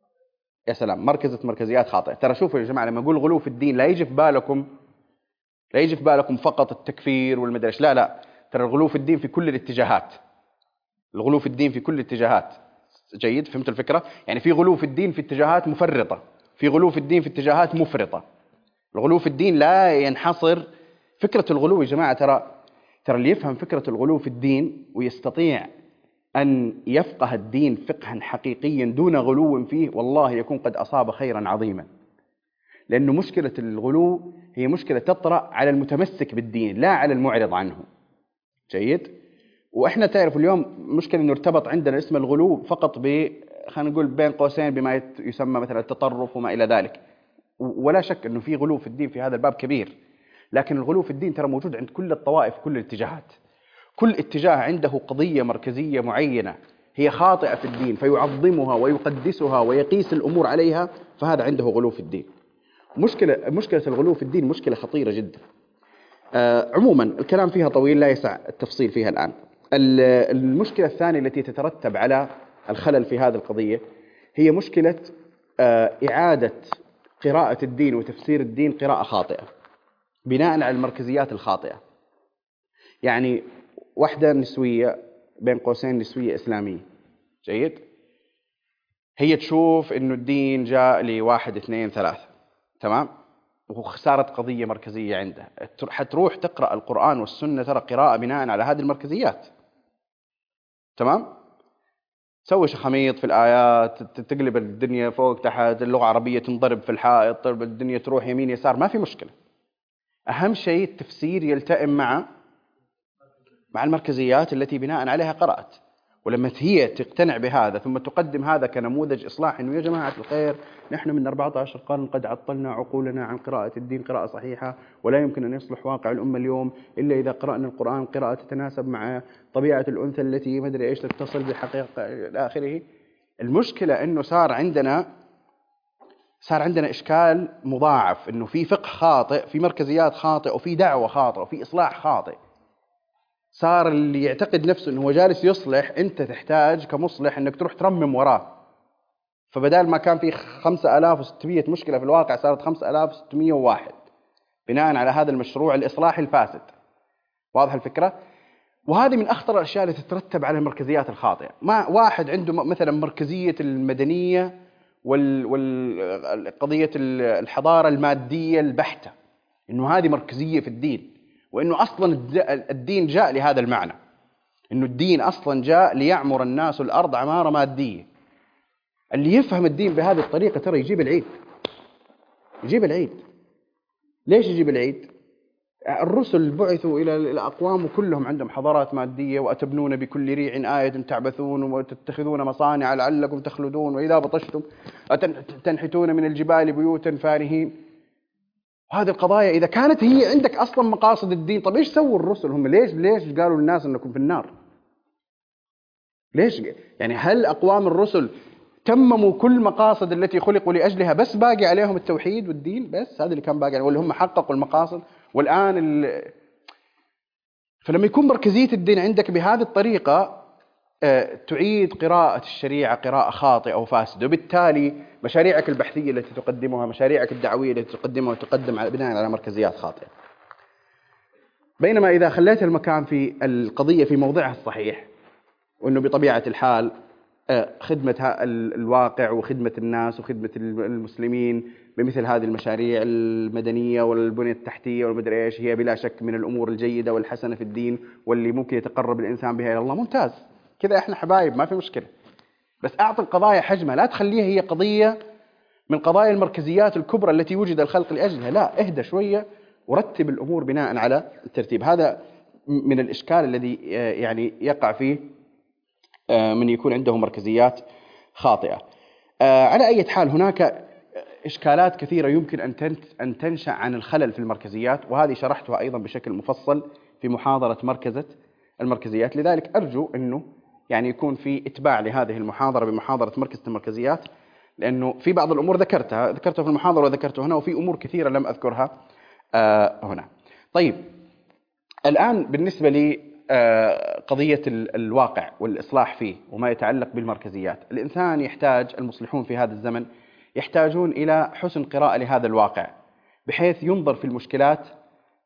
يا سلام، مركزة مركزيات خاطئة. ترى شوفوا يا جماعة، لما أقول غلو في الدين لا يجي في بالكم لا يجي في بالكم فقط التكفير والمدرش، لا لا، ترى الغلو في الدين في كل الاتجاهات، الغلو في الدين في كل الاتجاهات. جيد، فهمت الفكرة؟ يعني في غلو في الدين في اتجاهات مفرطة، في غلو في الدين في اتجاهات مفرطة. الغلو في الدين لا ينحصر. فكرة الغلو يا جماعة، ترى ترى اللي يفهم فكرة الغلو في الدين ويستطيع أن يفقه الدين فقها حقيقيا دون غلو فيه، والله يكون قد أصاب خيرا عظيما. لأنه مشكلة الغلو هي مشكلة تطرأ على المتمسك بالدين لا على المعرض عنه. جيد. وإحنا تعرف اليوم مشكلة أنه ارتبط عندنا اسم الغلو فقط ب، خلينا نقول بين قوسين، بما يسمى مثلا التطرف وما إلى ذلك. ولا شك أنه في غلو في الدين في هذا الباب كبير، لكن الغلو في الدين ترى موجود عند كل الطوائف، كل الاتجاهات. كل اتجاه عنده قضية مركزية معينة هي خاطئة في الدين فيعظمها ويقدسها ويقيس الأمور عليها، فهذا عنده غلو في الدين. مشكلة مشكلة الغلو في الدين مشكلة خطيرة جدا. آه عموما الكلام فيها طويل لا يسع التفصيل فيها الآن. المشكلة الثانية التي تترتب على الخلل في هذه القضية هي مشكلة آه إعادة قراءة الدين وتفسير الدين قراءة خاطئة بناء على المركزيات الخاطئة. يعني واحدة نسوية بين قوسين نسوية إسلامية، جيد، هي تشوف إنه الدين جاء لواحد اثنين ثلاثة، تمام، وصارت قضية مركزية عندها، حتروح تقرأ القرآن والسنة ترى قراءة بناء على هذه المركزيات، تمام، تسوي شخميط في الآيات، تقلب الدنيا فوق تحت، اللغة العربية تنضرب في الحائط، تضرب الدنيا تروح يمين يسار، ما في مشكلة. أهم شيء التفسير يلتئم مع مع المركزيات التي بناء عليها قرأت. ولما هي تقتنع بهذا ثم تقدم هذا كنموذج إصلاح، إنه يا جماعة الخير نحن من أربعة عشر قرن قد عطلنا عقولنا عن قراءة الدين قراءة صحيحة، ولا يمكن أن يصلح واقع الأمة اليوم إلا إذا قرأنا القرآن قراءة تتناسب مع طبيعة الأنثى التي ما أدري إيش تتصل بحقيقة إلى آخره. المشكلة إنه صار عندنا صار عندنا إشكال مضاعف، إنه في فقه خاطئ، في مركزيات خاطئة، وفي دعوة خاطئة، وفي إصلاح خاطئ. صار اللي يعتقد نفسه أنه هو جالس يصلح، أنت تحتاج كمصلح أنك تروح ترمم وراه. فبدال ما كان في خمسة آلاف وستمائة مشكلة في الواقع صارت خمسة آلاف وستمائة وواحد بناء على هذا المشروع الإصلاحي الفاسد. واضح الفكرة؟ وهذه من أخطر الأشياء التي تترتب على المركزيات الخاطئة. ما واحد عنده مثلا مركزية المدنية والقضية الحضارة المادية البحتة، إنه هذه مركزية في الدين، وإنه أصلا الدين جاء لهذا المعنى، إنه الدين أصلا جاء ليعمر الناس الأرض عمارة مادية. اللي يفهم الدين بهذه الطريقة ترى يجيب العيد، يجيب العيد. ليش يجيب العيد؟ الرسل بعثوا إلى الأقوام وكلهم عندهم حضارات مادية، وأتبنون بكل ريع آية تعبثون، وتتخذون مصانع لعلكم تخلدون، وإذا بطشتم تنحتون من الجبال بيوتا فارهين. هذه القضايا إذا كانت هي عندك أصلا مقاصد الدين، طب إيش سووا الرسل هم؟ ليش ليش قالوا للناس أنكم في النار؟ ليش يعني؟ هل أقوام الرسل تمموا كل مقاصد التي خلقوا لأجلها، بس باقي عليهم التوحيد والدين بس؟ هذا اللي كان باقي، ولا هم حققوا المقاصد والآن ال... فلما يكون مركزية الدين عندك بهذه الطريقة تعيد قراءة الشريعة قراءة خاطئة أو فاسدة، وبالتالي مشاريعك البحثية التي تقدمها، مشاريعك الدعوية التي تقدمها، تقدم على بناء على مركزيات خاطئة. بينما إذا خليت المكان في القضية في موضعها الصحيح، وأنه بطبيعة الحال خدمة الواقع وخدمة الناس وخدمة المسلمين بمثل هذه المشاريع المدنية والبنية التحتية والمدري إيش، هي بلا شك من الأمور الجيدة والحسنة في الدين واللي ممكن يتقرب الإنسان بها إلى الله، ممتاز كذا، إحنا حبايب ما في مشكلة. بس أعطي القضايا حجمها، لا تخليها هي قضية من قضايا المركزيات الكبرى التي وجد الخلق لأجلها، لا، اهدى شوية ورتب الأمور بناء على الترتيب. هذا من الإشكال الذي يعني يقع فيه من يكون عنده مركزيات خاطئة. على أي حال هناك إشكالات كثيرة يمكن أن أن تنشأ عن الخلل في المركزيات، وهذه شرحتها أيضا بشكل مفصل في محاضرة مركزة المركزيات. لذلك أرجو أنه يعني يكون في إتباع لهذه المحاضرة بمحاضرة مركزة المركزيات، لأنه في بعض الأمور ذكرتها ذكرتها في المحاضرة وذكرتها هنا، وفي أمور كثيرة لم أذكرها هنا. طيب الآن بالنسبة لي قضية الواقع والإصلاح فيه وما يتعلق بالمركزيات، الإنسان يحتاج، المصلحون في هذا الزمن يحتاجون إلى حسن قراءة لهذا الواقع، بحيث ينظر في المشكلات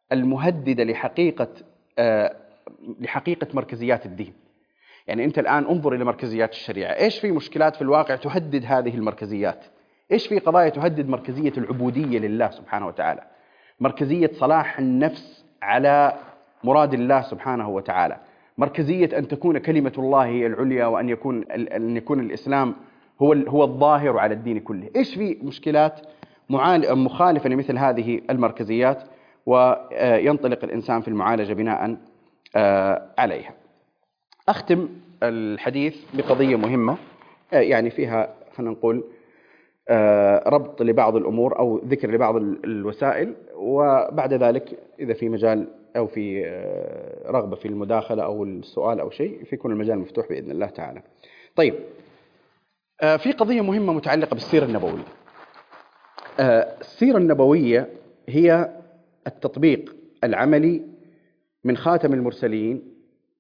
المهددة لحقيقة آه لحقيقة مركزيات الدين. يعني أنت الآن انظر إلى مركزيات الشريعة، إيش في مشكلات في الواقع تهدد هذه المركزيات؟ إيش في قضايا تهدد مركزية العبودية لله سبحانه وتعالى، مركزية صلاح النفس على مراد الله سبحانه وتعالى، مركزية أن تكون كلمة الله هي العليا، وأن يكون أن يكون الإسلام هو هو الظاهر على الدين كله. إيش في مشكلات مخالفة لمثل هذه المركزيات، وينطلق الإنسان في المعالجة بناء عليها. أختم الحديث بقضية مهمة يعني فيها خلينا نقول ربط لبعض الأمور أو ذكر لبعض الوسائل، وبعد ذلك إذا في مجال أو في رغبة في المداخلة أو السؤال أو شيء فيكون المجال مفتوح بإذن الله تعالى. طيب، في قضية مهمة متعلقة بالسيرة النبوية. السيرة النبوية هي التطبيق العملي من خاتم المرسلين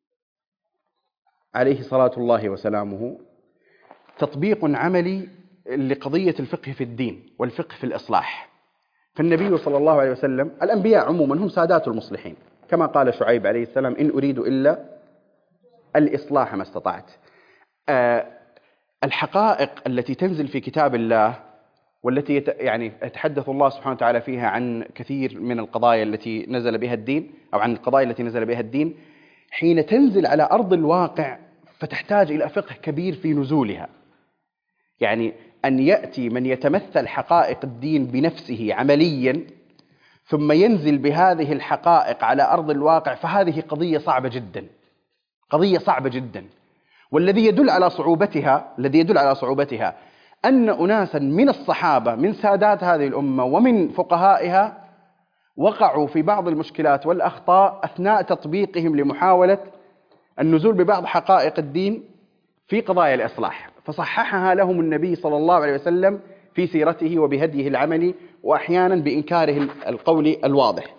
عليه صلاة الله وسلامه، تطبيق عملي لقضية الفقه في الدين والفقه في الإصلاح. فالنبي صلى الله عليه وسلم، الأنبياء عموما هم سادات المصلحين، كما قال شعيب عليه السلام: إن أريد إلا الإصلاح ما استطعت. أه الحقائق التي تنزل في كتاب الله والتي يت يعني يتحدث الله سبحانه وتعالى فيها عن كثير من القضايا التي نزل بها الدين، أو عن القضايا التي نزل بها الدين، حين تنزل على أرض الواقع فتحتاج إلى فقه كبير في نزولها. يعني أن يأتي من يتمثل حقائق الدين بنفسه عمليا ثم ينزل بهذه الحقائق على أرض الواقع، فهذه قضية صعبة جدا، قضية صعبة جدا. والذي يدل على صعوبتها الذي يدل على صعوبتها أن أناسا من الصحابة من سادات هذه الأمة ومن فقهائها وقعوا في بعض المشكلات والأخطاء أثناء تطبيقهم لمحاولة النزول ببعض حقائق الدين في قضايا الإصلاح، فصححها لهم النبي صلى الله عليه وسلم في سيرته وبهديه العملي، وأحيانا بإنكاره القولي الواضح.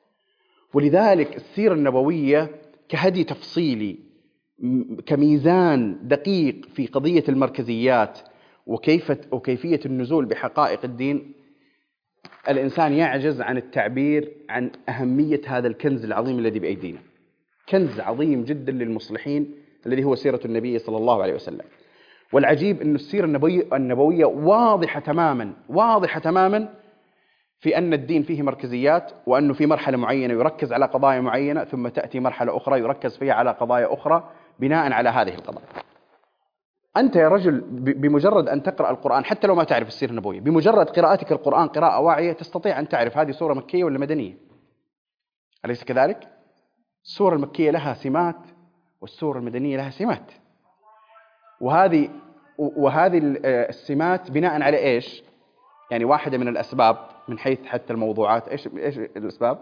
ولذلك السيرة النبوية كهدي تفصيلي، كميزان دقيق في قضية المركزيات وكيف وكيفية النزول بحقائق الدين، الإنسان يعجز عن التعبير عن أهمية هذا الكنز العظيم الذي بأيدينا. كنز عظيم جدا للمصلحين الذي هو سيرة النبي صلى الله عليه وسلم. والعجيب أن السيرة النبوية, النبوية واضحة تماما واضحة تماما في أن الدين فيه مركزيات، وأنه في مرحلة معينة يركز على قضايا معينة، ثم تأتي مرحلة أخرى يركز فيها على قضايا أخرى بناء على هذه القضايا. أنت يا رجل بمجرد أن تقرأ القرآن، حتى لو ما تعرف السيرة النبوية، بمجرد قراءتك القرآن قراءة واعية تستطيع أن تعرف هذه سورة مكية ولا مدنية، أليس كذلك؟ السورة المكية لها سمات والسورة المدنية لها سمات، وهذه وهذه السمات بناء على إيش؟ يعني واحدة من الأسباب من حيث حتى الموضوعات، إيش إيش الأسباب؟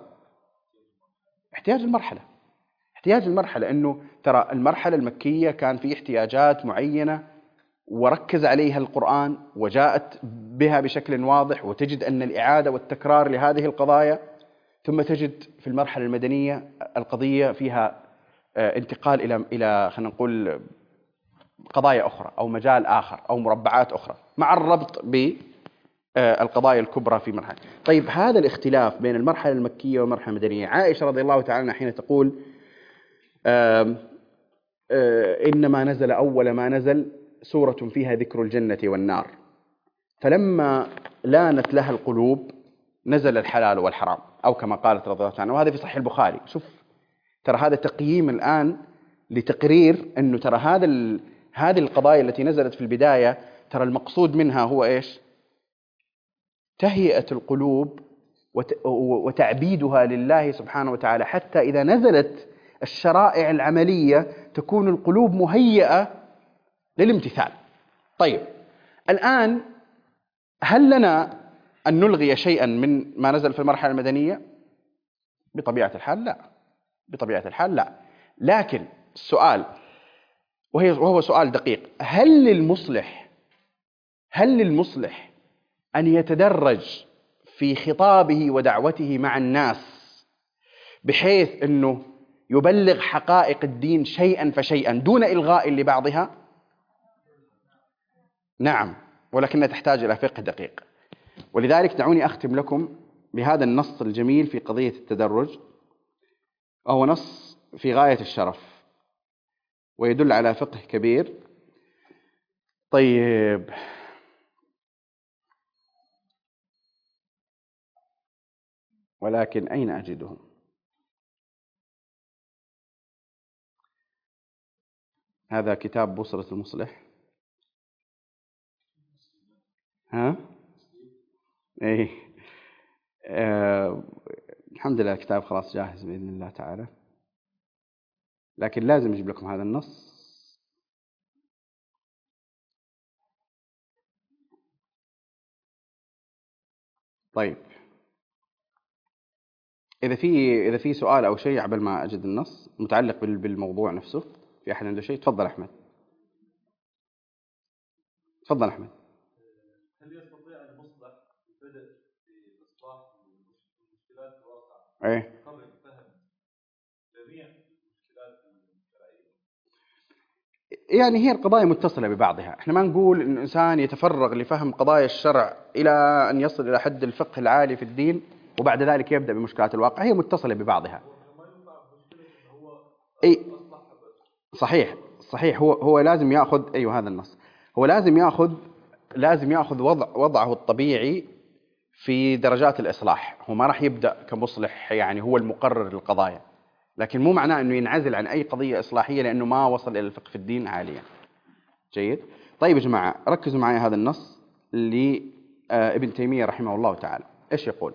احتياج المرحلة احتياج المرحلة أنه ترى المرحلة المكية كان في احتياجات معينة وركز عليها القرآن وجاءت بها بشكل واضح، وتجد أن الإعادة والتكرار لهذه القضايا، ثم تجد في المرحلة المدنية القضية فيها انتقال إلى إلى خلينا نقول قضايا أخرى أو مجال آخر أو مربعات أخرى مع الربط بالقضايا الكبرى في مرحلة. طيب، هذا الاختلاف بين المرحلة المكية والمرحلة المدنية، عائشة رضي الله تعالى عنها حين تقول آم آم إنما نزل أول ما نزل سورة فيها ذكر الجنة والنار، فلما لانت لها القلوب نزل الحلال والحرام، أو كما قالت رضي الله عنها، وهذا في صحيح البخاري. شوف، ترى هذا تقييم الآن لتقرير أنه ترى هذا هذه القضايا التي نزلت في البداية ترى المقصود منها هو إيش؟ تهيئة القلوب وتعبيدها لله سبحانه وتعالى، حتى إذا نزلت الشرائع العملية تكون القلوب مهيئة للامتثال. طيب، الآن هل لنا أن نلغي شيئا من ما نزل في المرحلة المدنية؟ بطبيعة الحال لا، بطبيعة الحال لا. لكن السؤال، وهو سؤال دقيق، هل للمصلح هل للمصلح أن يتدرج في خطابه ودعوته مع الناس بحيث أنه يبلغ حقائق الدين شيئا فشيئا دون إلغاء لبعضها؟ نعم، ولكنها تحتاج إلى فقه دقيق. ولذلك دعوني أختم لكم بهذا النص الجميل في قضية التدرج، وهو نص في غاية الشرف ويدل على فقه كبير. طيب، ولكن أين أجده؟ هذا كتاب بوصلة المصلح. ها؟ إيه. آه الحمد لله الكتاب خلاص جاهز بإذن الله تعالى، لكن لازم أجيب لكم هذا النص. طيب، إذا في إذا في سؤال أو شيء قبل ما أجد النص متعلق بالموضوع نفسه، في أحد عنده شيء؟ تفضل أحمد. تفضل أحمد. هل يستطيع المصلح البدء في إصلاح المشكلات الواقعة إيه؟ قبل فهم جميع المشكلات الشرعية؟ يعني هي القضايا متصلة ببعضها، احنا ما نقول ان الانسان يتفرغ لفهم قضايا الشرع الى ان يصل الى حد الفقه العالي في الدين وبعد ذلك يبدأ بمشكلات الواقع، هي متصلة ببعضها. ما ينفع مشكلة إنه هو اي أصلح بس. صحيح صحيح، هو هو لازم ياخذ، ايوه هذا النص، هو لازم ياخذ لازم ياخذ وضع وضعه الطبيعي في درجات الإصلاح. هو ما راح يبدأ كمصلح يعني هو المقرر للقضايا، لكن مو معناه أنه ينعزل عن أي قضية إصلاحية لأنه ما وصل إلى الفقه في الدين عاليا. جيد. طيب يا جماعة، ركزوا معي هذا النص لابن تيمية رحمه الله تعالى. إيش يقول؟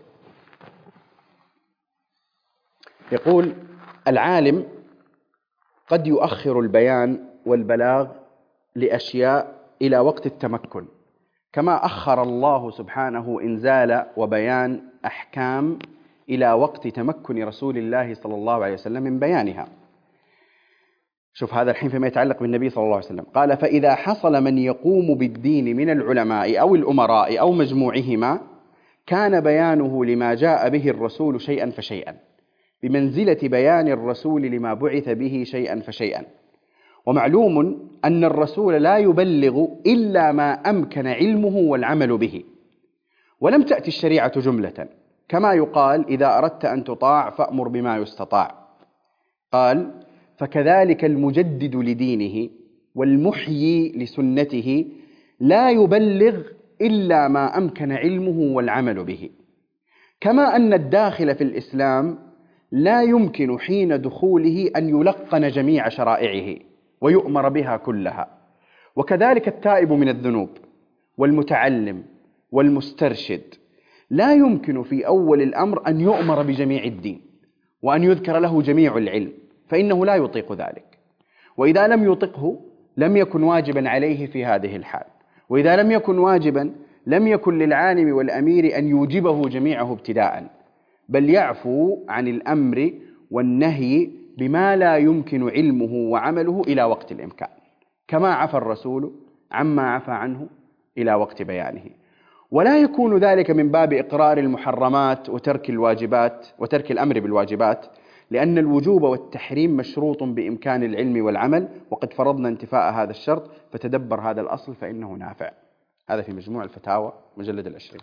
يقول: العالم قد يؤخر البيان والبلاغ لأشياء إلى وقت التمكن، كما أخر الله سبحانه إنزال وبيان أحكام إلى وقت تمكن رسول الله صلى الله عليه وسلم من بيانها. شوف هذا الحين فيما يتعلق بالنبي صلى الله عليه وسلم. قال: فإذا حصل من يقوم بالدين من العلماء أو الأمراء أو مجموعهما، كان بيانه لما جاء به الرسول شيئا فشيئا، بمنزلة بيان الرسول لما بعث به شيئا فشيئا. ومعلوم أن الرسول لا يبلغ إلا ما أمكن علمه والعمل به، ولم تأتي الشريعة جملة، كما يقال: إذا أردت أن تطاع فأمر بما يستطاع. قال: فكذلك المجدد لدينه والمحيي لسنته لا يبلغ إلا ما أمكن علمه والعمل به، كما أن الداخل في الإسلام لا يمكن حين دخوله أن يلقن جميع شرائعه ويؤمر بها كلها، وكذلك التائب من الذنوب والمتعلم والمسترشد لا يمكن في أول الأمر أن يؤمر بجميع الدين وأن يذكر له جميع العلم، فإنه لا يطيق ذلك، وإذا لم يطقه لم يكن واجبا عليه في هذه الحال، وإذا لم يكن واجبا لم يكن للعالم والأمير أن يوجبه جميعه ابتداء، بل يعفو عن الأمر والنهي بما لا يمكن علمه وعمله إلى وقت الإمكان، كما عفى الرسول عما عفى عنه إلى وقت بيانه. ولا يكون ذلك من باب إقرار المحرمات وترك الواجبات وترك الأمر بالواجبات، لأن الوجوب والتحريم مشروط بإمكان العلم والعمل، وقد فرضنا انتفاء هذا الشرط، فتدبر هذا الأصل فإنه نافع. هذا في مجموع الفتاوى مجلد العشرين.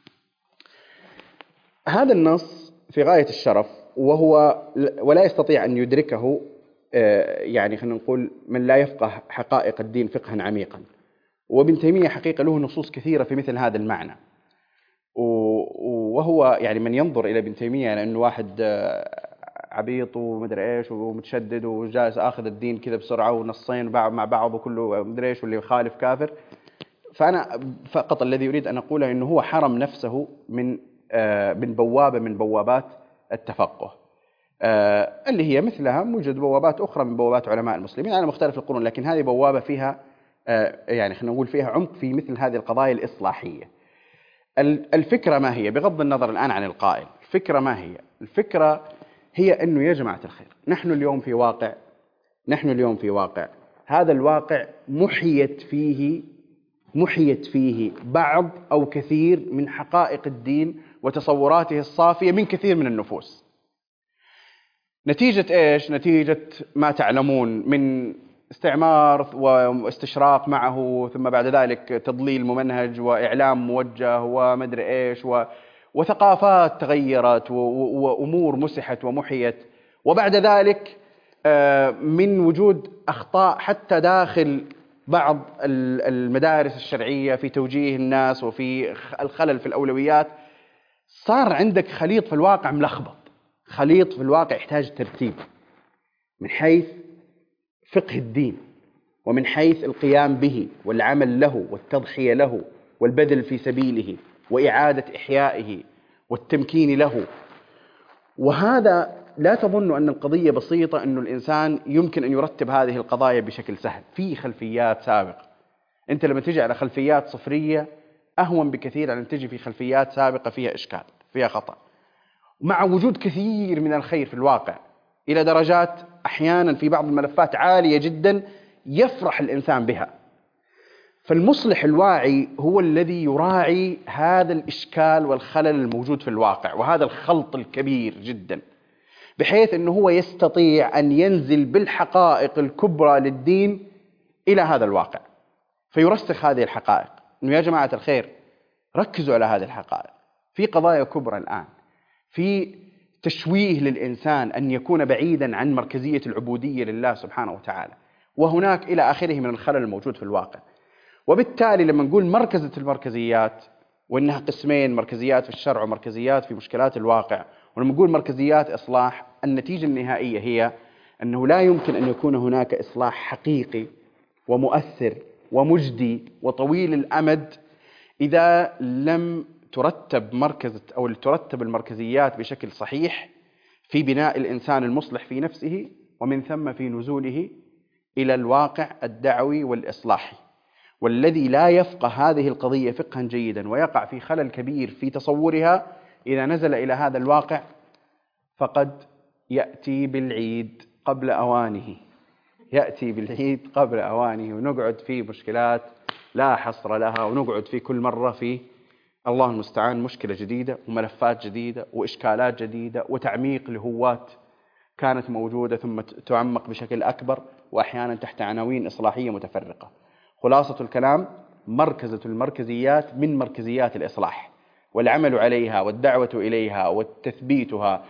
هذا النص في غاية الشرف، وهو ولا يستطيع أن يدركه يعني خلينا نقول من لا يفقه حقائق الدين فقها عميقا. وابن تيمية حقيقة له نصوص كثيرة في مثل هذا المعنى، وهو يعني من ينظر إلى ابن تيمية لأنه واحد عبيط ومدري إيش ومتشدد وجالس آخذ الدين كذا بسرعة ونصين مع بعض وكله مدري إيش واللي يخالف كافر. فأنا فقط الذي يريد أن أقوله أنه هو حرم نفسه من من بوابة من بوابات التفقه، اللي هي مثلها موجود بوابات أخرى من بوابات علماء المسلمين على مختلف القرون، لكن هذه بوابة فيها يعني خلينا نقول فيها عمق في مثل هذه القضايا الإصلاحية. الفكرة ما هي؟ بغض النظر الآن عن القائل، الفكرة ما هي؟ الفكرة هي أنه يا جماعة الخير، نحن اليوم في واقع نحن اليوم في واقع هذا الواقع محيت فيه محيت فيه بعض أو كثير من حقائق الدين وتصوراته الصافية من كثير من النفوس. نتيجة إيش؟ نتيجة ما تعلمون من استعمار واستشراق معه، ثم بعد ذلك تضليل ممنهج وإعلام موجه ومدري إيش و وثقافات تغيرت وأمور مسحت ومحيت، وبعد ذلك من وجود أخطاء حتى داخل بعض المدارس الشرعية في توجيه الناس وفي الخلل في الأولويات، صار عندك خليط في الواقع ملخبط، خليط في الواقع يحتاج ترتيب من حيث فقه الدين، ومن حيث القيام به والعمل له والتضحية له والبذل في سبيله وإعادة إحيائه والتمكين له. وهذا لا تظن أن القضية بسيطة، أن الإنسان يمكن أن يرتب هذه القضايا بشكل سهل في خلفيات سابقة. أنت لما تجي على خلفيات صفرية أهون بكثير عن أن تجي في خلفيات سابقة فيها إشكال فيها خطأ، مع وجود كثير من الخير في الواقع إلى درجات أحيانا في بعض الملفات عالية جدا يفرح الإنسان بها. فالمصلح الواعي هو الذي يراعي هذا الإشكال والخلل الموجود في الواقع وهذا الخلط الكبير جدا، بحيث أنه هو يستطيع أن ينزل بالحقائق الكبرى للدين إلى هذا الواقع، فيرسخ هذه الحقائق. أنه يا جماعة الخير ركزوا على هذه الحقائق، في قضايا كبرى الآن، في تشويه للإنسان أن يكون بعيدا عن مركزية العبودية لله سبحانه وتعالى، وهناك إلى آخره من الخلل الموجود في الواقع. وبالتالي لما نقول مركزة المركزيات، وإنها قسمين، مركزيات في الشرع ومركزيات في مشكلات الواقع، ولما نقول مركزيات إصلاح، النتيجة النهائية هي أنه لا يمكن أن يكون هناك إصلاح حقيقي ومؤثر ومجدي وطويل الأمد إذا لم ترتب مركزة أو ترتب المركزيات بشكل صحيح في بناء الإنسان المصلح في نفسه، ومن ثم في نزوله إلى الواقع الدعوي والإصلاحي. والذي لا يفقه هذه القضية فقها جيدا ويقع في خلل كبير في تصورها إذا نزل إلى هذا الواقع فقد يأتي بالعيد قبل أوانه، يأتي بالعيد قبل أوانه، ونقعد في مشكلات لا حصر لها، ونقعد في كل مرة في الله المستعان مشكلة جديدة وملفات جديدة وإشكالات جديدة وتعميق لهوات كانت موجودة ثم تعمق بشكل أكبر، وأحيانا تحت عناوين إصلاحية متفرقة. خلاصة الكلام: مركزة المركزيات من مركزيات الإصلاح، والعمل عليها والدعوة إليها وتثبيتها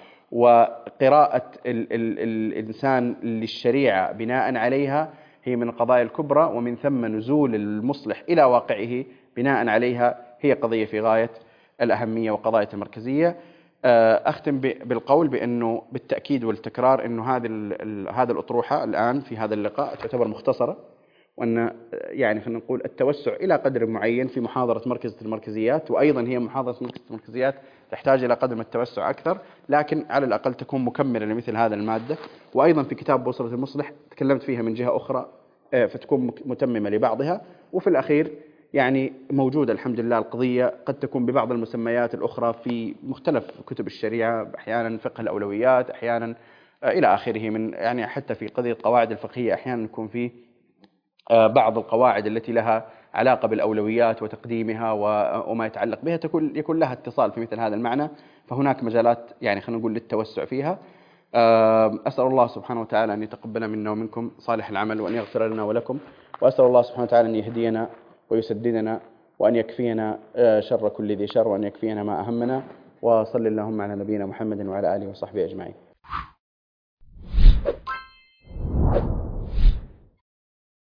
وقراءة ال ال الإنسان للشريعة بناء عليها هي من القضايا الكبرى، ومن ثم نزول المصلح إلى واقعه بناء عليها هي قضية في غاية الأهمية وقضايا المركزية. أختم بالقول بأنه بالتأكيد والتكرار أنه هذه هذه الأطروحة الآن في هذا اللقاء تعتبر مختصرة، وأن يعني خلينا نقول التوسع إلى قدر معين في محاضرة مركزة المركزيات، وأيضا هي محاضرة مركزة المركزيات تحتاج إلى قدر من التوسع أكثر، لكن على الأقل تكون مكملة لمثل هذا المادة. وأيضا في كتاب بوصلة المصلح تكلمت فيها من جهة أخرى فتكون متممة لبعضها. وفي الأخير يعني موجودة الحمد لله القضية قد تكون ببعض المسميات الأخرى في مختلف كتب الشريعة، أحيانا فقه الأولويات، أحيانا إلى آخره، من يعني حتى في قضية قواعد الفقهية أحيانا يكون فيه بعض القواعد التي لها علاقة بالأولويات وتقديمها وما يتعلق بها تكون يكون لها اتصال في مثل هذا المعنى، فهناك مجالات يعني خلينا نقول للتوسع فيها. أسأل الله سبحانه وتعالى أن يتقبل منا ومنكم صالح العمل، وأن يغفر لنا ولكم، وأسأل الله سبحانه وتعالى أن يهدينا ويسددنا، وأن يكفينا شر كل ذي شر، وأن يكفينا ما أهمنا. وصل اللهم على نبينا محمد وعلى آله وصحبه أجمعين.